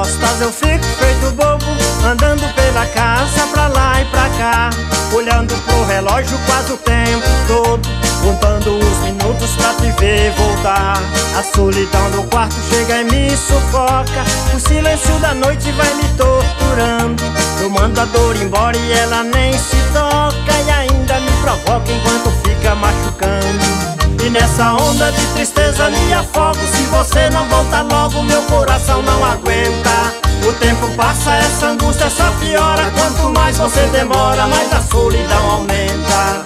costas eu fico feito bobo, andando pela casa pra lá e pra cá, olhando pro relógio quase o tempo todo, contando os minutos pra te ver voltar. A solidão do quarto chega e me sufoca, o silêncio da noite vai me torturando. Eu mando a dor embora e ela nem se toca, e ainda me provoca enquanto fica machucando. E nessa onda de tristeza me afogo, se você não voltar logo meu coração não aguenta. O tempo passa, essa angústia só piora, quanto mais você demora, mais a solidão aumenta.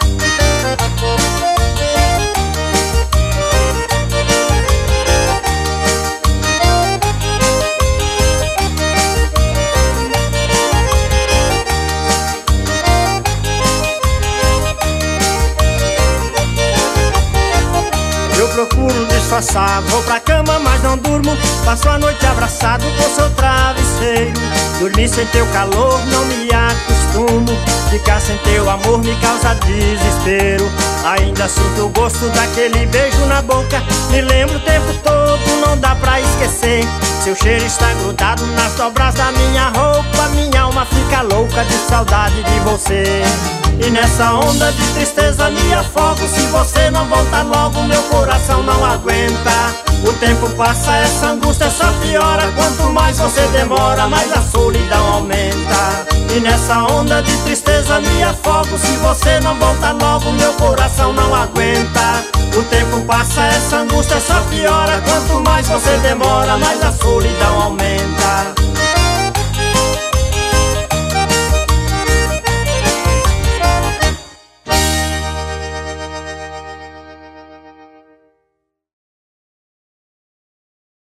Eu procuro disfarçar, vou pra cama mas não durmo, passo a noite abraçado com seu travesseiro. Dormir sem teu calor não me acostumo, ficar sem teu amor me causa desespero. Ainda sinto o gosto daquele beijo na boca, me lembro o tempo todo, não dá pra esquecer. Seu cheiro está grudado nas dobras da minha roupa, minha alma fica louca de saudade de você. E nessa onda de tristeza me afogo, se você não voltar logo meu coração não aguenta. O tempo passa, essa angústia só piora, quanto mais você demora, mais a solidão aumenta. E nessa onda de tristeza me afogo, se você não voltar logo meu coração não aguenta. O tempo passa, essa angústia só piora, quanto mais você demora, mais a solidão